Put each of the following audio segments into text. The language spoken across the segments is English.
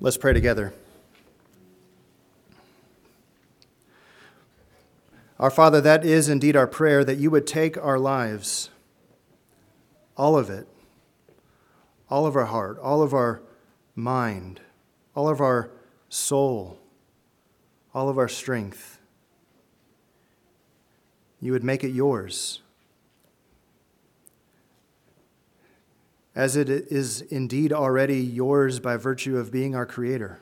Let's pray together. Our Father, that is indeed our prayer, that you would take our lives, all of it, all of our heart, all of our mind, all of our soul, all of our strength. You would make it yours, as it is indeed already yours by virtue of being our Creator.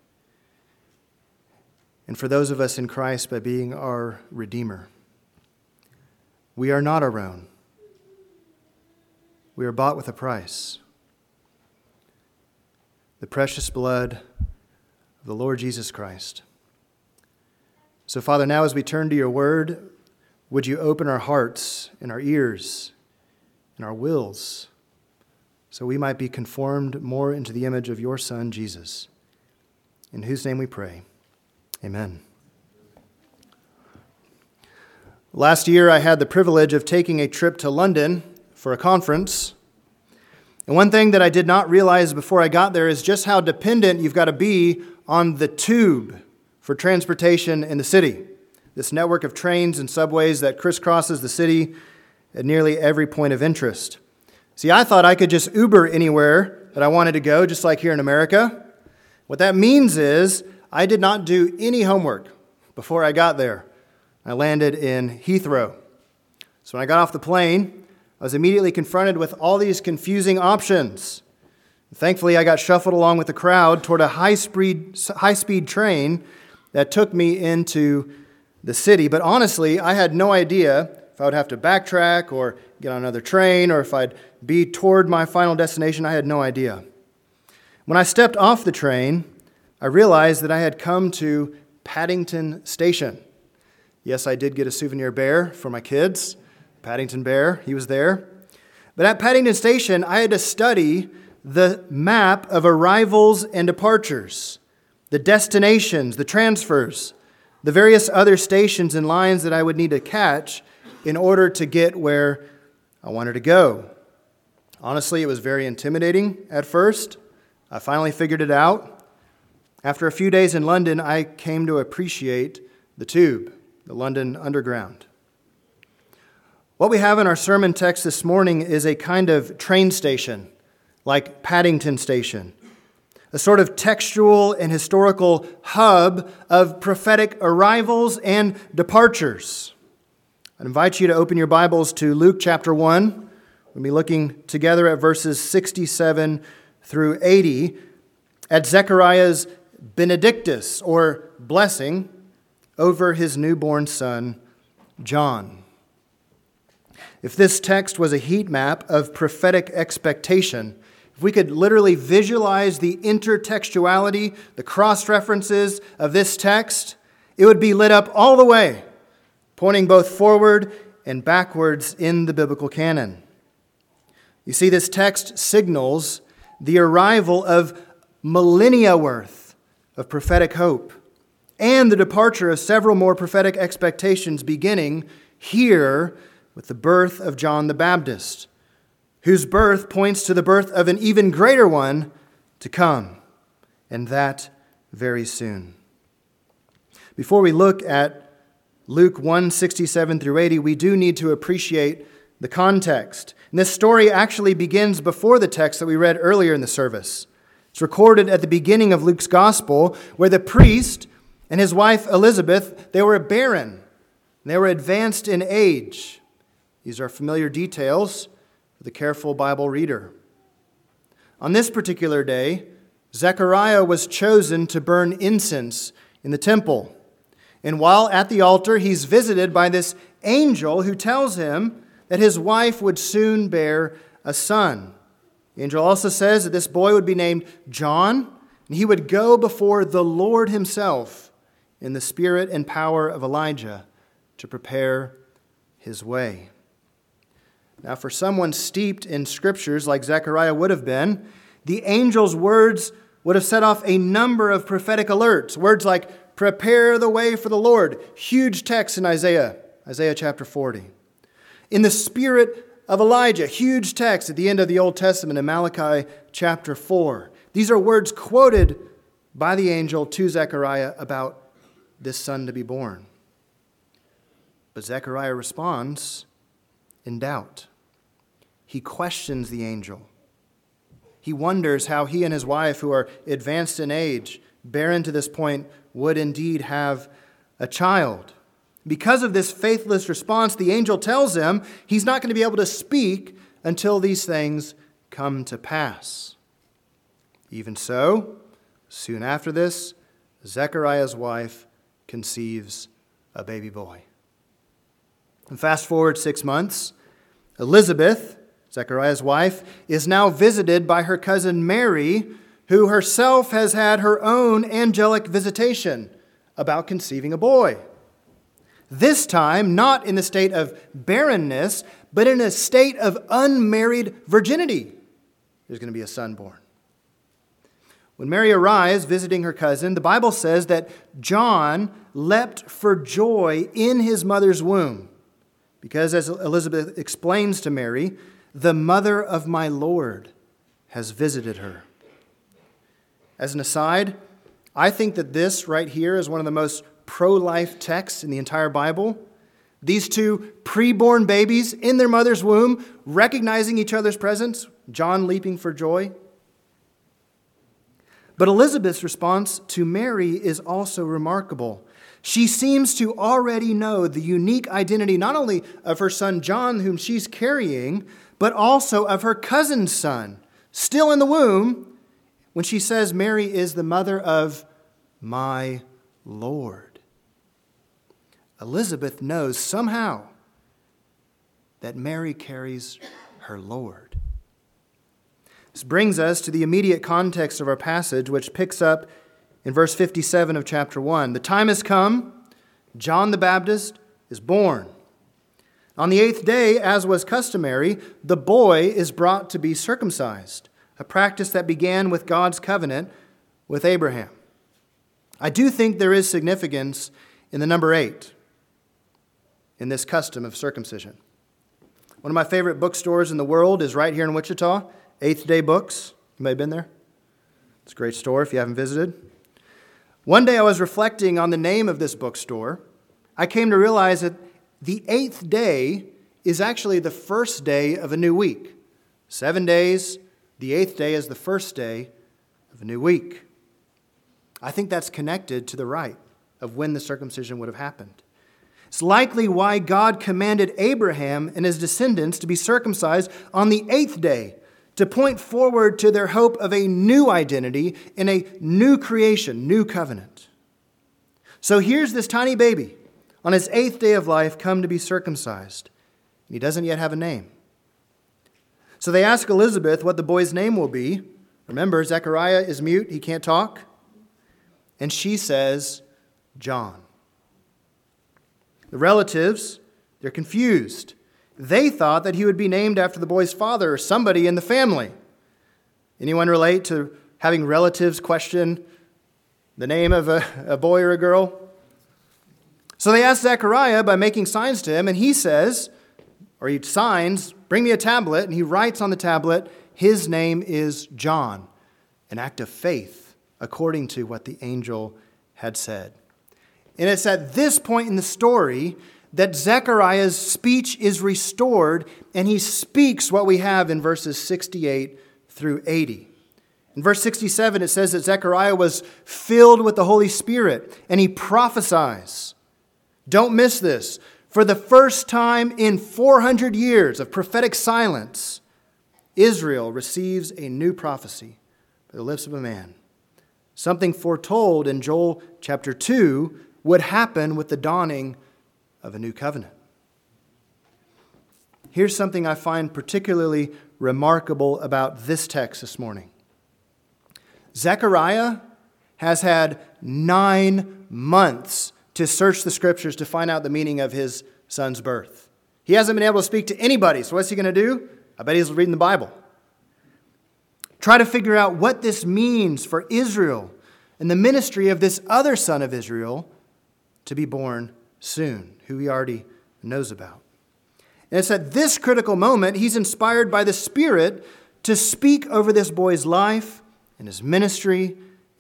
And for those of us in Christ, by being our Redeemer. We are not our own. We are bought with a price. The precious blood of the Lord Jesus Christ. So, Father, now as we turn to your word, would you open our hearts and our ears and our wills so we might be conformed more into the image of your Son, Jesus, in whose name we pray. Amen. Last year, I had the privilege of taking a trip to London for a conference. And one thing that I did not realize before I got there is just how dependent you've got to be on the tube for transportation in the city. This network of trains and subways that crisscrosses the city at nearly every point of interest. See, I thought I could just Uber anywhere that I wanted to go, just like here in America. What that means is I did not do any homework before I got there. I landed in Heathrow. So when I got off the plane, I was immediately confronted with all these confusing options. Thankfully, I got shuffled along with the crowd toward a high-speed train that took me into the city. But honestly, I had no idea if I would have to backtrack or get on another train or if I'd be toward my final destination. I had no idea. When I stepped off the train, I realized that I had come to Paddington Station. Yes, I did get a souvenir bear for my kids. Paddington Bear, he was there. But at Paddington Station, I had to study the map of arrivals and departures, the destinations, the transfers, the various other stations and lines that I would need to catch in order to get where I wanted to go. Honestly, it was very intimidating at first. I finally figured it out. After a few days in London, I came to appreciate the tube, the London Underground. What we have in our sermon text this morning is a kind of train station, like Paddington Station, a sort of textual and historical hub of prophetic arrivals and departures. I invite you to open your Bibles to Luke chapter 1. We'll be looking together at verses 67 through 80 at Zechariah's benedictus, or blessing, over his newborn son, John. If this text was a heat map of prophetic expectation, if we could literally visualize the intertextuality, the cross-references of this text, it would be lit up all the way, pointing both forward and backwards in the biblical canon. You see, this text signals the arrival of millennia worth of prophetic hope and the departure of several more prophetic expectations beginning here with the birth of John the Baptist, whose birth points to the birth of an even greater one to come, and that very soon. Before we look at Luke 1:67 through 80, we do need to appreciate the context. And this story actually begins before the text that we read earlier in the service. It's recorded at the beginning of Luke's gospel, where the priest and his wife Elizabeth, they were barren. They were advanced in age. These are familiar details for the careful Bible reader. On this particular day, Zechariah was chosen to burn incense in the temple. And while at the altar, he's visited by this angel who tells him that his wife would soon bear a son. The angel also says that this boy would be named John, and he would go before the Lord himself in the spirit and power of Elijah to prepare his way. Now, for someone steeped in scriptures like Zechariah would have been, the angel's words would have set off a number of prophetic alerts. Words like, prepare the way for the Lord. Huge text in Isaiah chapter 40. In the spirit of Elijah, huge text at the end of the Old Testament in Malachi chapter 4. These are words quoted by the angel to Zechariah about this son to be born. But Zechariah responds in doubt. He questions the angel. He wonders how he and his wife, who are advanced in age, barren to this point, would indeed have a child. Because of this faithless response, the angel tells him he's not going to be able to speak until these things come to pass. Even so, soon after this, Zechariah's wife conceives a baby boy. And fast forward 6 months, Elizabeth, Zechariah's wife, is now visited by her cousin Mary, who herself has had her own angelic visitation about conceiving a boy. This time, not in the state of barrenness, but in a state of unmarried virginity. There's going to be a son born. When Mary arrives visiting her cousin, the Bible says that John leapt for joy in his mother's womb, because as Elizabeth explains to Mary, the mother of my Lord has visited her. As an aside, I think that this right here is one of the most pro-life texts in the entire Bible. These two preborn babies in their mother's womb, recognizing each other's presence, John leaping for joy. But Elizabeth's response to Mary is also remarkable. She seems to already know the unique identity not only of her son John, whom she's carrying, but also of her cousin's son, still in the womb, when she says Mary is the mother of my Lord. Elizabeth knows somehow that Mary carries her Lord. This brings us to the immediate context of our passage, which picks up in verse 57 of chapter 1. The time has come. John the Baptist is born. On the 8th day, as was customary, the boy is brought to be circumcised, a practice that began with God's covenant with Abraham. I do think there is significance in the number 8, in this custom of circumcision. One of my favorite bookstores in the world is right here in Wichita, 8th Day Books. You may have been there. It's a great store if you haven't visited. One day I was reflecting on the name of this bookstore. I came to realize that the 8th day is actually the first day of a new week. 7 days, the 8th day is the first day of a new week. I think that's connected to the rite of when the circumcision would have happened. It's likely why God commanded Abraham and his descendants to be circumcised on the 8th day, to point forward to their hope of a new identity in a new creation, new covenant. So here's this tiny baby on his 8th day of life come to be circumcised. And he doesn't yet have a name. So they ask Elizabeth what the boy's name will be. Remember, Zechariah is mute. He can't talk. And she says, John. The relatives, they're confused. They thought that he would be named after the boy's father or somebody in the family. Anyone relate to having relatives question the name of a boy or a girl? So they asked Zechariah by making signs to him, and he says, or he signs, bring me a tablet, and he writes on the tablet, his name is John, an act of faith, according to what the angel had said. And it's at this point in the story that Zechariah's speech is restored, and he speaks what we have in verses 68 through 80. In verse 67, it says that Zechariah was filled with the Holy Spirit, and he prophesies. Don't miss this. For the first time in 400 years of prophetic silence, Israel receives a new prophecy by the lips of a man. Something foretold in Joel chapter 2 would happen with the dawning of a new covenant. Here's something I find particularly remarkable about this text this morning. Zechariah has had 9 months to search the scriptures to find out the meaning of his son's birth. He hasn't been able to speak to anybody, so what's he going to do? I bet he's reading the Bible. Try to figure out what this means for Israel and the ministry of this other son of Israel to be born soon, who he already knows about. And it's at this critical moment he's inspired by the Spirit to speak over this boy's life and his ministry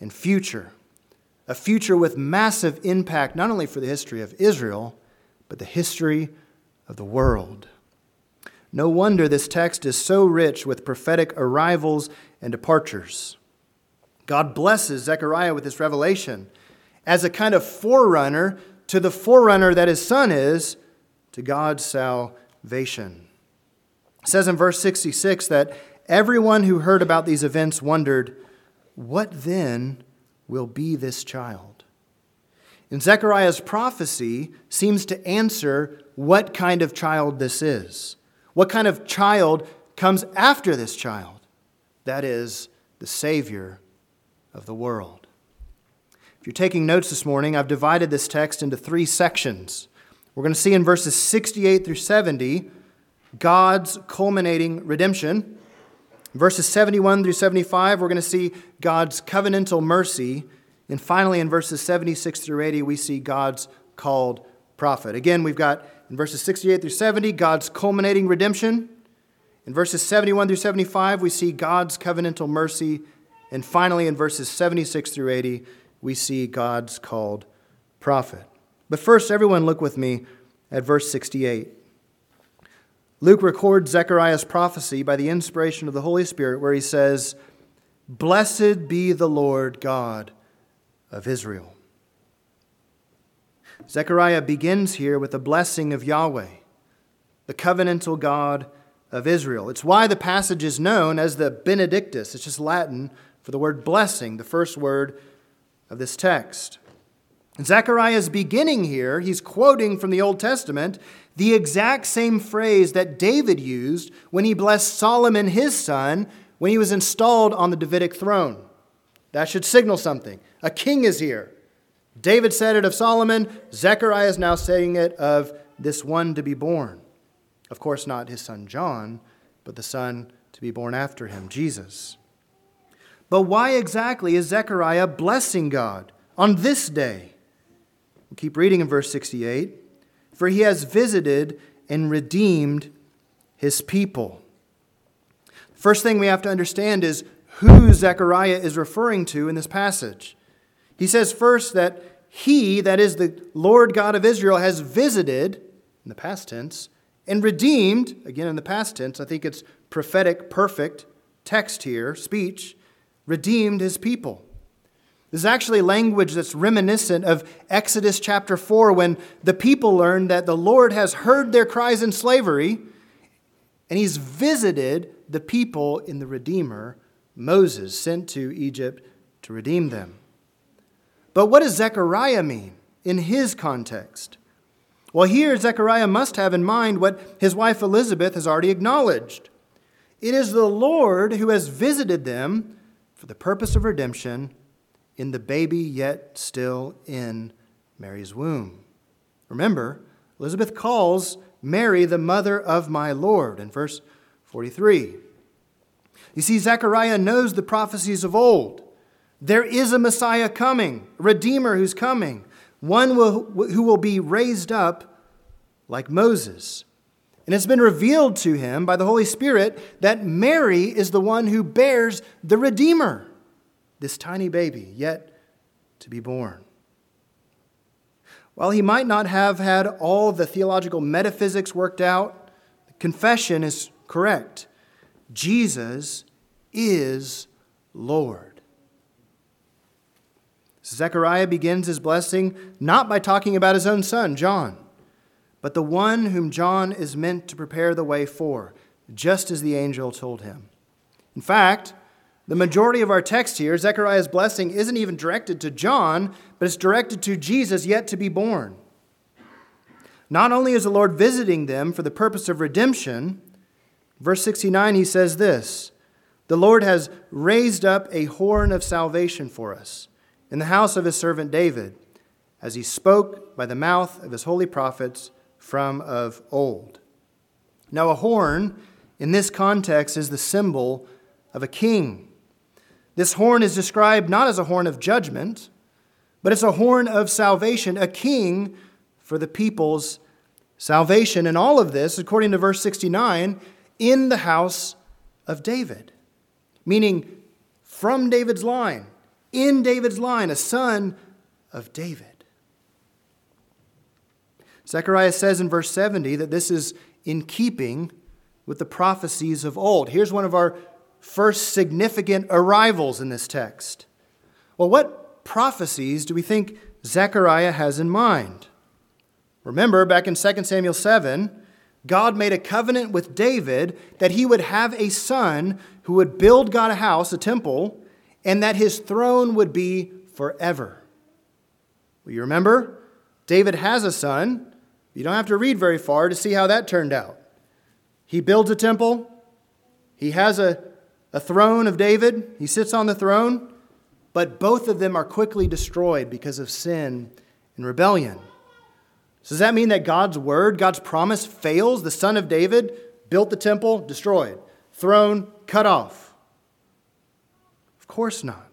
and future. A future with massive impact not only for the history of Israel, but the history of the world. No wonder this text is so rich with prophetic arrivals and departures. God blesses Zechariah with this revelation as a kind of forerunner to the forerunner that his son is to God's salvation. It says in verse 66 that everyone who heard about these events wondered, what then will be this child? And Zechariah's prophecy seems to answer what kind of child this is. What kind of child comes after this child? That is the Savior of the world. If you're taking notes this morning, I've divided this text into 3 sections. We're going to see in verses 68 through 70, God's culminating redemption. In verses 71 through 75, we're going to see God's covenantal mercy. And finally, in verses 76 through 80, we see God's called prophet. Again, we've got in verses 68 through 70, God's culminating redemption. In verses 71 through 75, we see God's covenantal mercy. And finally, in verses 76 through 80, we see God's called prophet. But first, everyone look with me at verse 68. Luke records Zechariah's prophecy by the inspiration of the Holy Spirit, where he says, "Blessed be the Lord God of Israel." Zechariah begins here with the blessing of Yahweh, the covenantal God of Israel. It's why the passage is known as the Benedictus. It's just Latin for the word blessing, the first word of this text. And Zechariah is beginning here. He's quoting from the Old Testament the exact same phrase that David used when he blessed Solomon, his son, when he was installed on the Davidic throne. That should signal something. A king is here. David said it of Solomon. Zechariah is now saying it of this one to be born. Of course, not his son John, but the son to be born after him, Jesus. But why exactly is Zechariah blessing God on this day? We'll keep reading in verse 68. For he has visited and redeemed his people. The first thing we have to understand is who Zechariah is referring to in this passage. He says first that he, that is the Lord God of Israel, has visited, in the past tense, and redeemed, again in the past tense, I think it's prophetic, perfect text here, speech, redeemed his people. This is actually language that's reminiscent of Exodus chapter 4 when the people learned that the Lord has heard their cries in slavery and he's visited the people in the Redeemer, Moses, sent to Egypt to redeem them. But what does Zechariah mean in his context? Well, here Zechariah must have in mind what his wife Elizabeth has already acknowledged. It is the Lord who has visited them for the purpose of redemption in the baby yet still in Mary's womb. Remember, Elizabeth calls Mary the mother of my Lord in verse 43. You see, Zechariah knows the prophecies of old. There is a Messiah coming, a Redeemer who's coming, one who will be raised up like Moses. And it's been revealed to him by the Holy Spirit that Mary is the one who bears the Redeemer, this tiny baby yet to be born. While he might not have had all the theological metaphysics worked out, the confession is correct. Jesus is Lord. Zechariah begins his blessing not by talking about his own son, John, but the one whom John is meant to prepare the way for, just as the angel told him. In fact, the majority of our text here, Zechariah's blessing, isn't even directed to John, but it's directed to Jesus yet to be born. Not only is the Lord visiting them for the purpose of redemption, verse 69, he says this, "The Lord has raised up a horn of salvation for us in the house of his servant David, as he spoke by the mouth of his holy prophets from of old." Now, a horn in this context is the symbol of a king. This horn is described not as a horn of judgment, but it's a horn of salvation, a king for the people's salvation. And all of this, according to verse 69, in the house of David, meaning from David's line, in David's line, a son of David. Zechariah says in verse 70 that this is in keeping with the prophecies of old. Here's one of our first significant arrivals in this text. Well, what prophecies do we think Zechariah has in mind? Remember, back in 2 Samuel 7, God made a covenant with David that he would have a son who would build God a house, a temple, and that his throne would be forever. Well, you remember, David has a son. You don't have to read very far to see how that turned out. He builds a temple. He has a throne of David. He sits on the throne. But both of them are quickly destroyed because of sin and rebellion. So does that mean that God's word, God's promise fails? The son of David built the temple, destroyed. Throne, cut off. Of course not.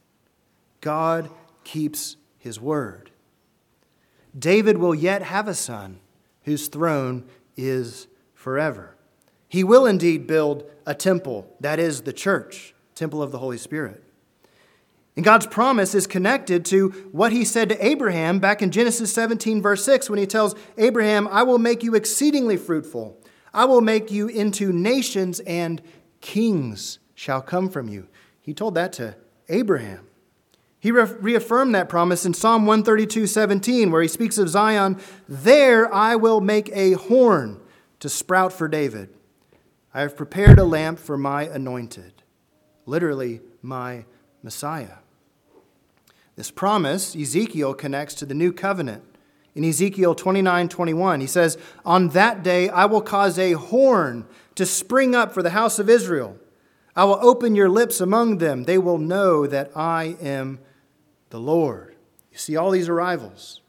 God keeps his word. David will yet have a son whose throne is forever. He will indeed build a temple, that is the church, temple of the Holy Spirit. And God's promise is connected to what he said to Abraham back in Genesis 17, verse 6, when he tells Abraham, I will make you exceedingly fruitful. I will make you into nations, and kings shall come from you. He told that to Abraham. He reaffirmed that promise in Psalm 132:17, where he speaks of Zion. There I will make a horn to sprout for David. I have prepared a lamp for my anointed, literally my Messiah. This promise, Ezekiel connects to the new covenant. In Ezekiel 29:21, he says, on that day I will cause a horn to spring up for the house of Israel. I will open your lips among them. They will know that I am the Lord. You see all these arrivals.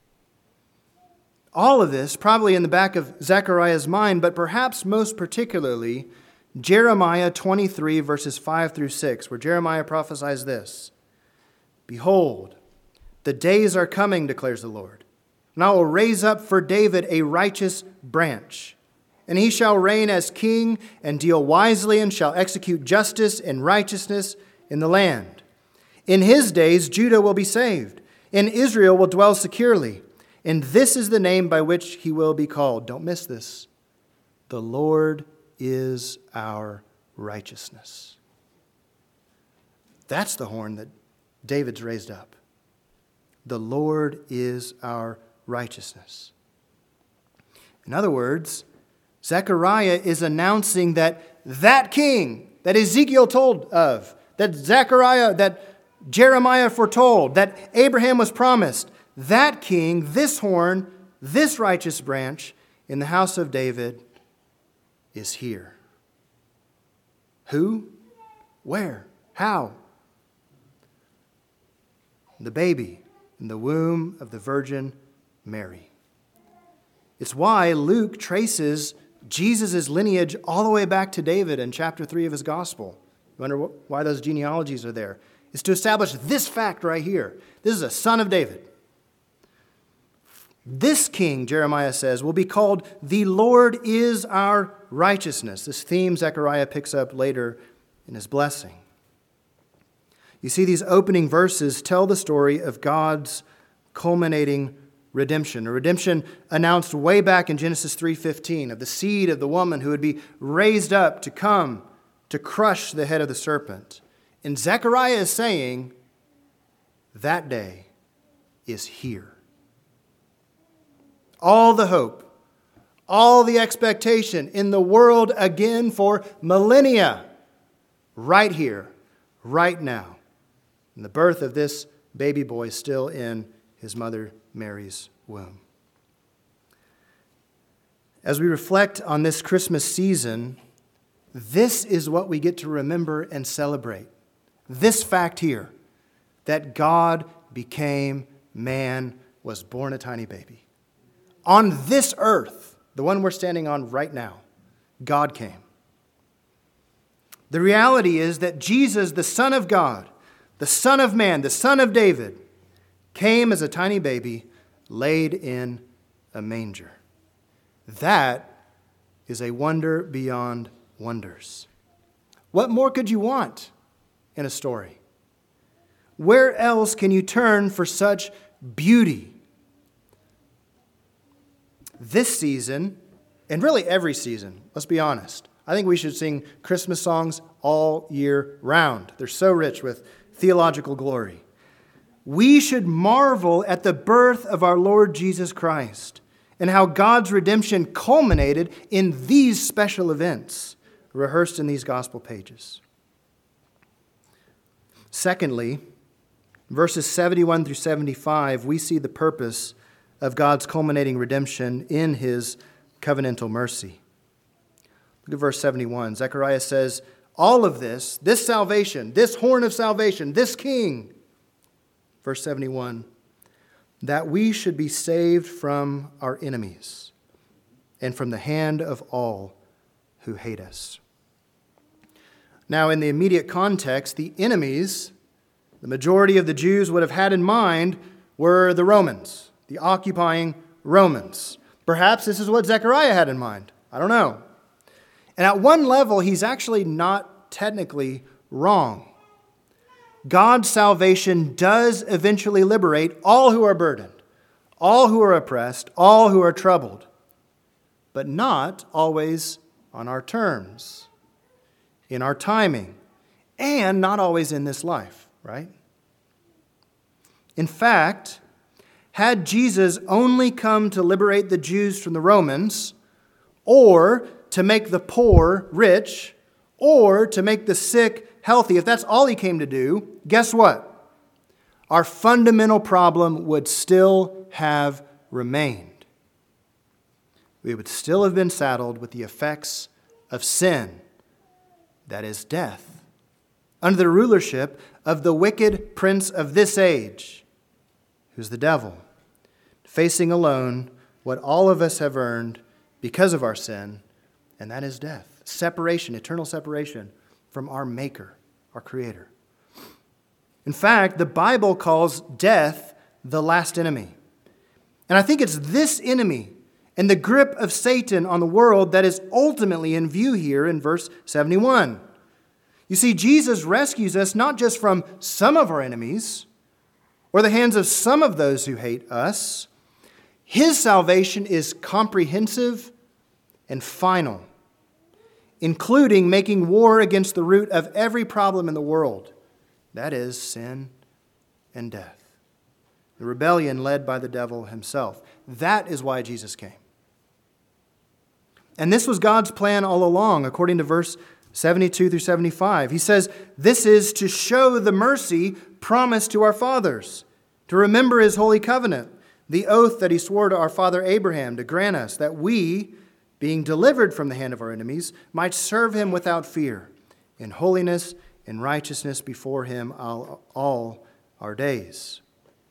All of this probably in the back of Zechariah's mind, but perhaps most particularly Jeremiah 23, verses 5 through 6, where Jeremiah prophesies this. Behold, the days are coming, declares the Lord, and I will raise up for David a righteous branch, and he shall reign as king and deal wisely and shall execute justice and righteousness in the land. In his days, Judah will be saved, and Israel will dwell securely. And this is the name by which he will be called. Don't miss this. The Lord is our righteousness. That's the horn that David's raised up. The Lord is our righteousness. In other words, Zechariah is announcing that king that Ezekiel told of, that Jeremiah foretold, that Abraham was promised, that king, this horn, this righteous branch in the house of David is here. Who? Where? How? The baby in the womb of the Virgin Mary. It's why Luke traces Jesus' lineage all the way back to David in chapter 3 of his gospel. You wonder why those genealogies are there? It's to establish this fact right here. This is a son of David. This king, Jeremiah says, will be called the Lord is our righteousness. This theme Zechariah picks up later in his blessing. You see, these opening verses tell the story of God's culminating redemption, a redemption announced way back in Genesis 3:15 of the seed of the woman who would be raised up to come to crush the head of the serpent. And Zechariah is saying, that day is here. All the hope, all the expectation in the world again for millennia, right here, right now. And the birth of this baby boy still in his mother Mary's womb. As we reflect on this Christmas season, this is what we get to remember and celebrate. This fact here, that God became man, was born a tiny baby. On this earth, the one we're standing on right now, God came. The reality is that Jesus, the Son of God, the Son of Man, the Son of David, came as a tiny baby laid in a manger. That is a wonder beyond wonders. What more could you want in a story? Where else can you turn for such beauty? This season, and really every season, let's be honest, I think we should sing Christmas songs all year round. They're so rich with theological glory. We should marvel at the birth of our Lord Jesus Christ and how God's redemption culminated in these special events rehearsed in these gospel pages. Secondly, verses 71 through 75, we see the purpose of God's culminating redemption in his covenantal mercy. Look at verse 71. Zechariah says, all of this salvation, this horn of salvation, this king, verse 71, that we should be saved from our enemies and from the hand of all who hate us. Now, in the immediate context, the enemies, the majority of the Jews would have had in mind, were the Romans, the occupying Romans. Perhaps this is what Zechariah had in mind. I don't know. And at one level, he's actually not technically wrong. God's salvation does eventually liberate all who are burdened, all who are oppressed, all who are troubled, but not always on our terms, in our timing, and not always in this life, right? In fact, had Jesus only come to liberate the Jews from the Romans, or to make the poor rich, or to make the sick healthy, if that's all he came to do, guess what? Our fundamental problem would still have remained. We would still have been saddled with the effects of sin, that is death, under the rulership of the wicked prince of this age, who's the devil, facing alone what all of us have earned because of our sin, and that is death, separation, eternal separation from our Maker, our Creator. In fact, the Bible calls death the last enemy. And I think it's this enemy and the grip of Satan on the world that is ultimately in view here in verse 71. You see, Jesus rescues us not just from some of our enemies or the hands of some of those who hate us. His salvation is comprehensive and final, including making war against the root of every problem in the world. That is sin and death. The rebellion led by the devil himself. That is why Jesus came. And this was God's plan all along, according to verse 72 through 75. He says, this is to show the mercy promised to our fathers, to remember his holy covenant, the oath that he swore to our father Abraham to grant us that we, being delivered from the hand of our enemies, might serve him without fear, in holiness and righteousness before him all our days.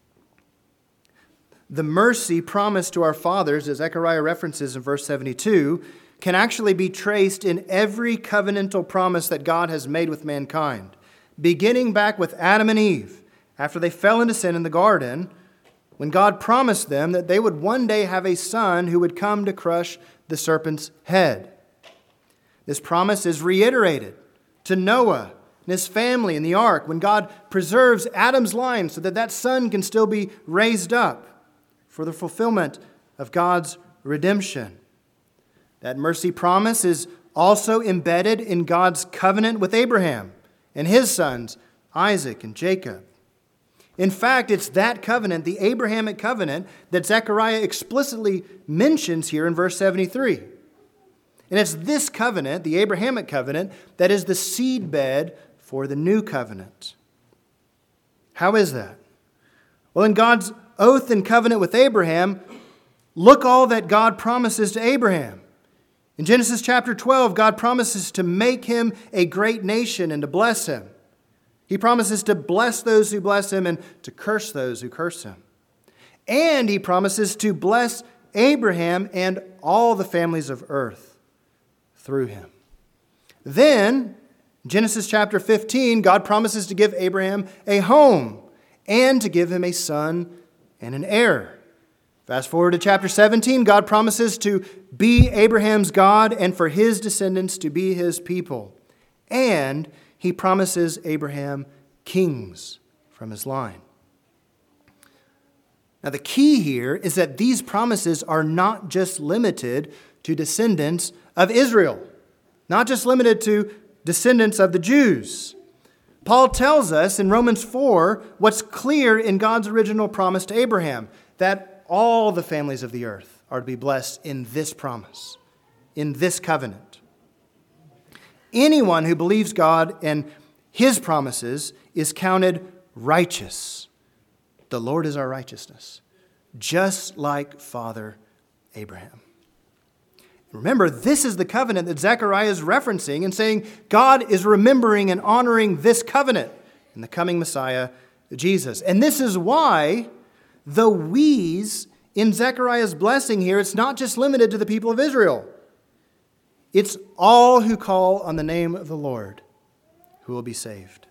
The mercy promised to our fathers, as Zechariah references in verse 72, can actually be traced in every covenantal promise that God has made with mankind, beginning back with Adam and Eve, after they fell into sin in the garden, when God promised them that they would one day have a son who would come to crush the serpent's head. This promise is reiterated to Noah and his family in the ark when God preserves Adam's line so that that son can still be raised up for the fulfillment of God's redemption. That mercy promise is also embedded in God's covenant with Abraham and his sons, Isaac and Jacob. In fact, it's that covenant, the Abrahamic covenant, that Zechariah explicitly mentions here in verse 73. And it's this covenant, the Abrahamic covenant, that is the seedbed for the new covenant. How is that? Well, in God's oath and covenant with Abraham, look all that God promises to Abraham. In Genesis chapter 12, God promises to make him a great nation and to bless him. He promises to bless those who bless him and to curse those who curse him. And he promises to bless Abraham and all the families of earth through him. Then, Genesis chapter 15, God promises to give Abraham a home and to give him a son and an heir. Fast forward to chapter 17, God promises to be Abraham's God and for his descendants to be his people. And he promises Abraham kings from his line. Now, the key here is that these promises are not just limited to descendants of Israel, not just limited to descendants of the Jews. Paul tells us in Romans 4 what's clear in God's original promise to Abraham, that all the families of the earth are to be blessed in this promise, in this covenant. Anyone who believes God and his promises is counted righteous. The Lord is our righteousness, just like Father Abraham. Remember, this is the covenant that Zechariah is referencing and saying God is remembering and honoring this covenant in the coming Messiah, Jesus. And this is why the we's in Zechariah's blessing here, it's not just limited to the people of Israel. It's all who call on the name of the Lord who will be saved.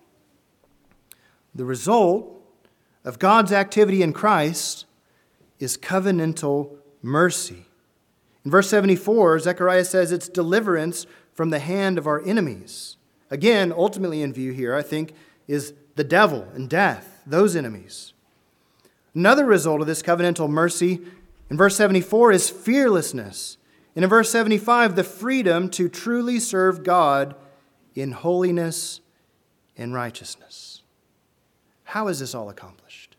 The result of God's activity in Christ is covenantal mercy. In verse 74, Zechariah says it's deliverance from the hand of our enemies. Again, ultimately in view here, I think, is the devil and death, those enemies. Another result of this covenantal mercy in verse 74 is fearlessness. And in verse 75, the freedom to truly serve God in holiness and righteousness. How is this all accomplished?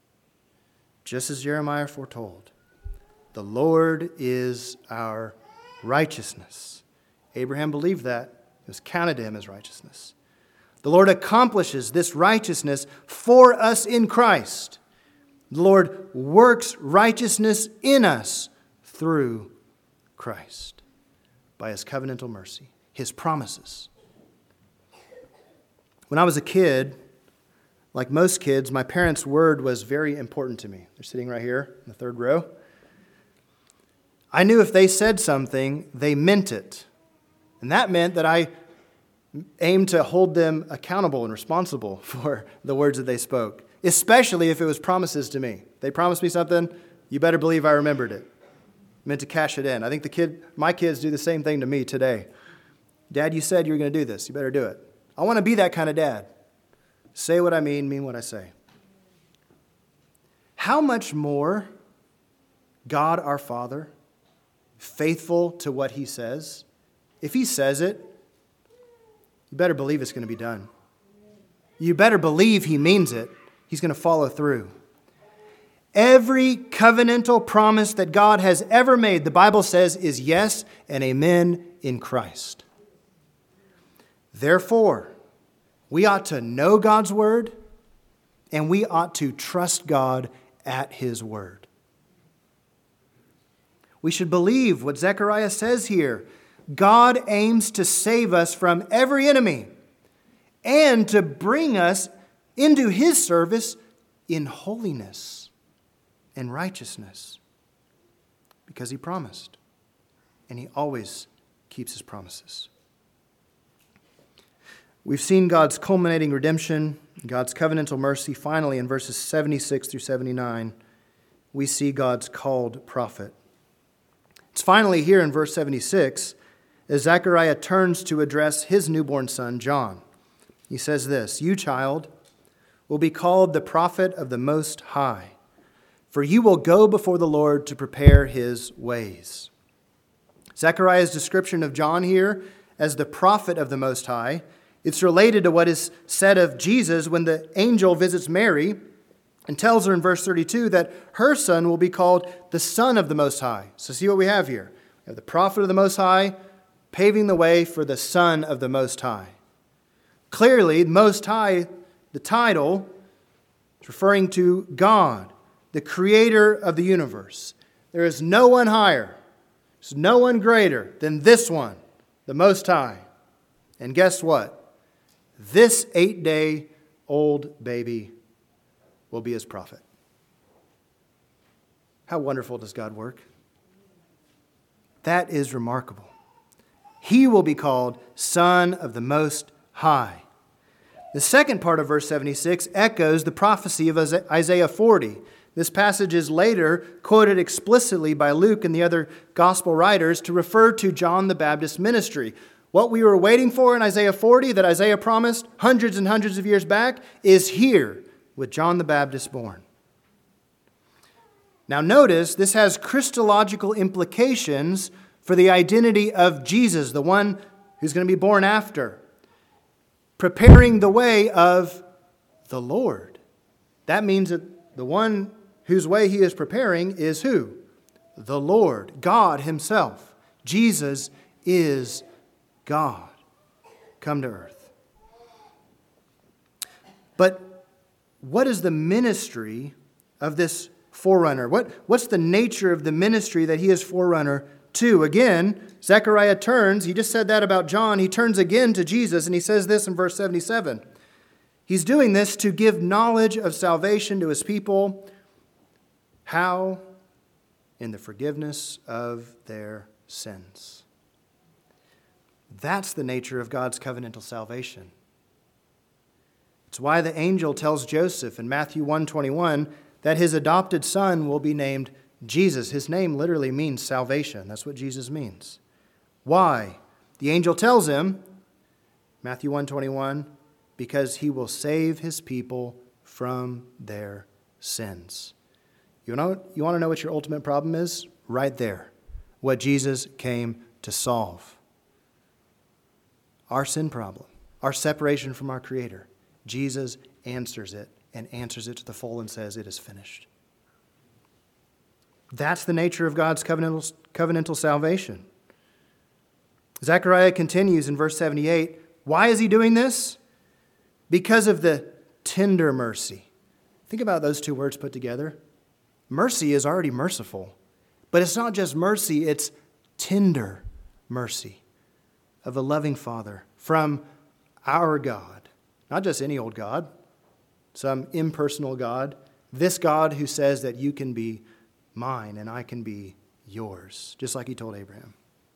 Just as Jeremiah foretold, the Lord is our righteousness. Abraham believed that. It was counted to him as righteousness. The Lord accomplishes this righteousness for us in Christ. The Lord works righteousness in us through Christ by his covenantal mercy, his promises. When I was a kid, like most kids, my parents' word was very important to me. They're sitting right here in the third row. I knew if they said something, they meant it. And that meant that I aimed to hold them accountable and responsible for the words that they spoke, especially if it was promises to me. They promised me something, you better believe I remembered it. I meant to cash it in. I think my kids do the same thing to me today. Dad, you said you were going to do this. You better do it. I want to be that kind of dad. Say what I mean what I say. How much more God our Father, faithful to what he says, if he says it, you better believe it's going to be done. You better believe he means it. He's going to follow through. Every covenantal promise that God has ever made, the Bible says, is yes and amen in Christ. Therefore, we ought to know God's word, and we ought to trust God at his word. We should believe what Zechariah says here. God aims to save us from every enemy and to bring us into his service in holiness and righteousness, because he promised, and he always keeps his promises. We've seen God's culminating redemption, God's covenantal mercy. Finally, in verses 76 through 79, we see God's called prophet. It's finally here in verse 76 as Zechariah turns to address his newborn son, John. He says this, "You, child, will be called the prophet of the Most High, for you will go before the Lord to prepare his ways." Zechariah's description of John here as the prophet of the Most High, it's related to what is said of Jesus when the angel visits Mary and tells her in verse 32 that her son will be called the Son of the Most High. So see what we have here. We have the prophet of the Most High paving the way for the Son of the Most High. Clearly, Most High, the title, is referring to God, the creator of the universe. There is no one higher, there's no one greater than this one, the Most High. And guess what? This 8-day-old baby will be his prophet. How wonderful does God work? That is remarkable. He will be called Son of the Most High. The second part of verse 76 echoes the prophecy of Isaiah 40. This passage is later quoted explicitly by Luke and the other gospel writers to refer to John the Baptist's ministry. What we were waiting for in Isaiah 40 that Isaiah promised hundreds and hundreds of years back is here, with John the Baptist born. Now notice, this has Christological implications for the identity of Jesus, the one who's going to be born after, preparing the way of the Lord. That means that the one whose way he is preparing is who? The Lord, God himself. Jesus is God, come to earth. But what is the ministry of this forerunner? What's the nature of the ministry that he is forerunner to? Again, Zechariah turns, he just said that about John, he turns again to Jesus and he says this in verse 77. He's doing this to give knowledge of salvation to his people. How? In the forgiveness of their sins. That's the nature of God's covenantal salvation. It's why the angel tells Joseph in Matthew 1:21 that his adopted son will be named Jesus. His name literally means salvation. That's what Jesus means. Why? The angel tells him, Matthew 1:21, because he will save his people from their sins. You want to know what your ultimate problem is? Right there. What Jesus came to solve. Our sin problem, our separation from our Creator. Jesus answers it and answers it to the full and says, it is finished. That's the nature of God's covenantal salvation. Zechariah continues in verse 78. Why is he doing this? Because of the tender mercy. Think about those two words put together. Mercy is already merciful. But it's not just mercy, it's tender mercy of a loving Father from our God. Not just any old God, some impersonal God. This God who says that you can be mine and I can be yours, just like he told Abraham.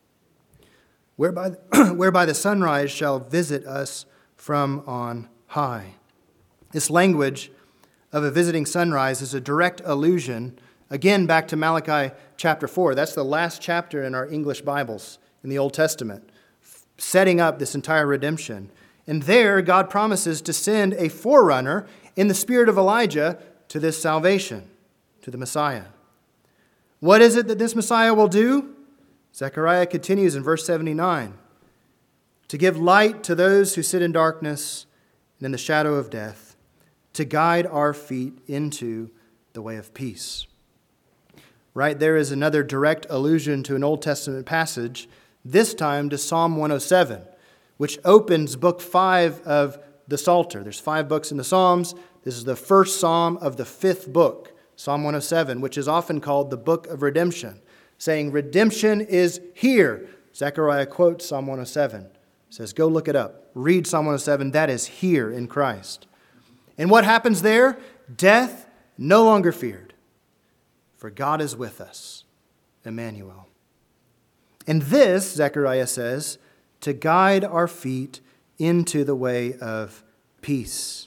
Whereby the sunrise shall visit us from on high. This language of a visiting sunrise is a direct allusion, again, back to Malachi chapter 4. That's the last chapter in our English Bibles in the Old Testament, setting up this entire redemption. And there, God promises to send a forerunner in the spirit of Elijah to this salvation, to the Messiah. What is it that this Messiah will do? Zechariah continues in verse 79. To give light to those who sit in darkness and in the shadow of death, to guide our feet into the way of peace. Right there is another direct allusion to an Old Testament passage, this time to Psalm 107, which opens book 5 of the Psalter. There's 5 books in the Psalms. This is the first psalm of the 5th book, Psalm 107, which is often called the Book of Redemption, saying redemption is here. Zechariah quotes Psalm 107, says, go look it up. Read Psalm 107, that is here in Christ. And what happens there? Death no longer feared, for God is with us, Emmanuel. And this, Zechariah says, to guide our feet into the way of peace.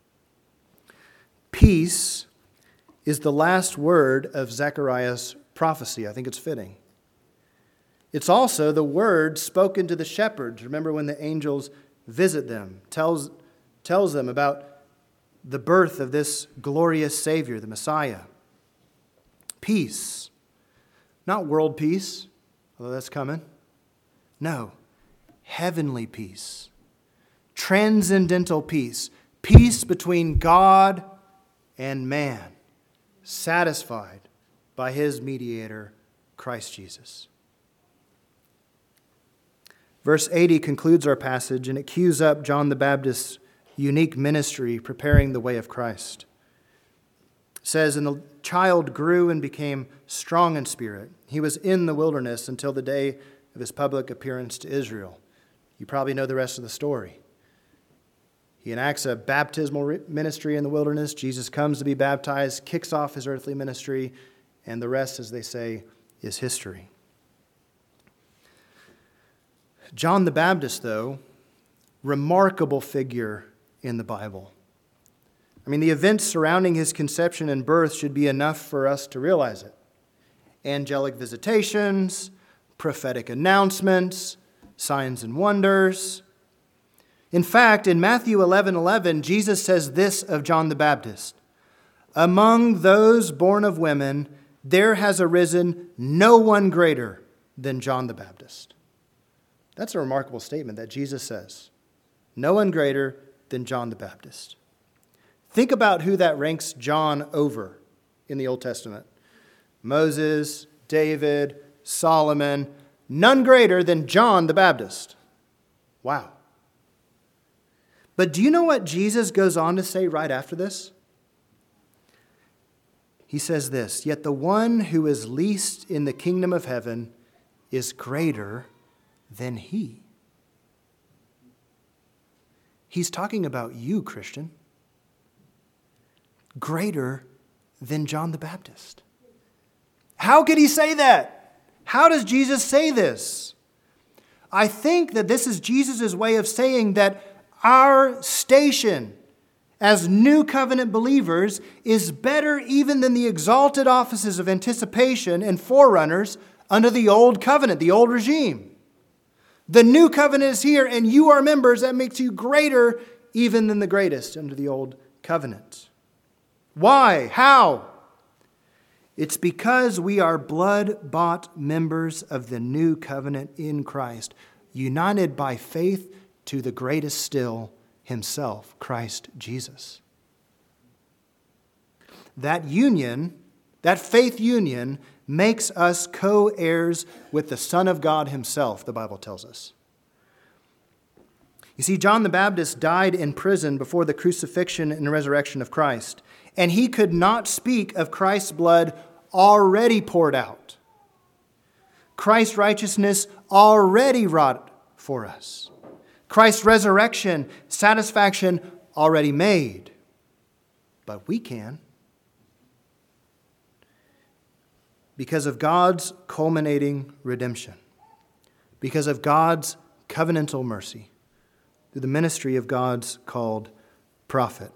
Peace is the last word of Zechariah's prophecy. I think it's fitting. It's also the word spoken to the shepherds. Remember when the angels visit them, tells them about the birth of this glorious Savior, the Messiah. Peace. Not world peace, although that's coming. No, heavenly peace. Transcendental peace. Peace between God and man, satisfied by his mediator, Christ Jesus. Verse 80 concludes our passage, and it cues up John the Baptist's unique ministry, preparing the way of Christ. It says, and the child grew and became strong in spirit. He was in the wilderness until the day of his public appearance to Israel. You probably know the rest of the story. He enacts a baptismal ministry in the wilderness. Jesus comes to be baptized, kicks off his earthly ministry, and the rest, as they say, is history. John the Baptist, though, remarkable figure in the Bible. I mean, the events surrounding his conception and birth should be enough for us to realize it. Angelic visitations, prophetic announcements, signs and wonders. In fact, in Matthew 11:11, Jesus says this of John the Baptist: "Among those born of women, there has arisen no one greater than John the Baptist." That's a remarkable statement that Jesus says. No one greater than John the Baptist. Think about who that ranks John over in the Old Testament. Moses, David, Solomon, none greater than John the Baptist. Wow. But do you know what Jesus goes on to say right after this? He says this: "Yet the one who is least in the kingdom of heaven is greater than he." He's talking about you, Christian. Greater than John the Baptist. How could he say that? How does Jesus say this? I think that this is Jesus' way of saying that our station as new covenant believers is better even than the exalted offices of anticipation and forerunners under the old covenant, the old regime. The new covenant is here, and you are members. That makes you greater even than the greatest under the old covenant. Why? How? It's because we are blood-bought members of the new covenant in Christ, united by faith to the greatest still, himself, Christ Jesus. That union, that faith union, makes us co-heirs with the Son of God himself, the Bible tells us. You see, John the Baptist died in prison before the crucifixion and resurrection of Christ, and he could not speak of Christ's blood already poured out. Christ's righteousness already wrought for us. Christ's resurrection, satisfaction already made. But we can. Because of God's culminating redemption. Because of God's covenantal mercy. Through the ministry of God's called prophet.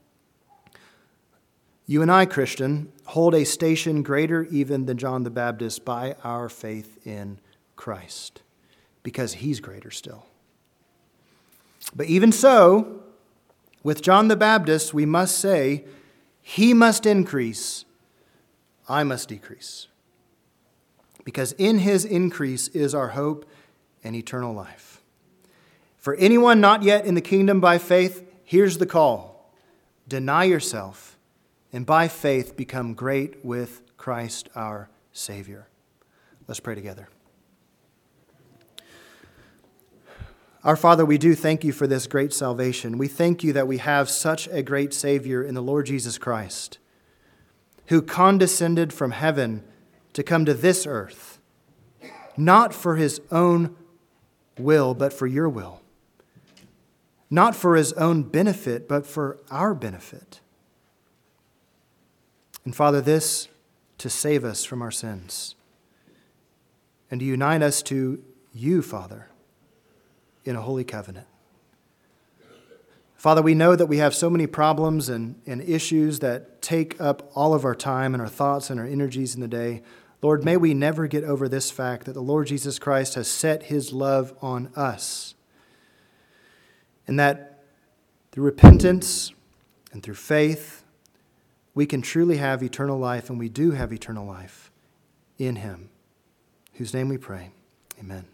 You and I, Christian, hold a station greater even than John the Baptist by our faith in Christ. Because he's greater still. But even so, with John the Baptist, we must say, he must increase, I must decrease. Because in his increase is our hope and eternal life. For anyone not yet in the kingdom by faith, here's the call. Deny yourself, and by faith become great with Christ our Savior. Let's pray together. Our Father, we do thank you for this great salvation. We thank you that we have such a great Savior in the Lord Jesus Christ, who condescended from heaven to come to this earth, not for his own will, but for your will. Not for his own benefit, but for our benefit. And Father, this to save us from our sins and to unite us to you, Father, in a holy covenant. Father, we know that we have so many problems and issues that take up all of our time and our thoughts and our energies in the day. Lord, may we never get over this fact that the Lord Jesus Christ has set his love on us. And that through repentance and through faith, we can truly have eternal life, and we do have eternal life in him, whose name we pray. Amen.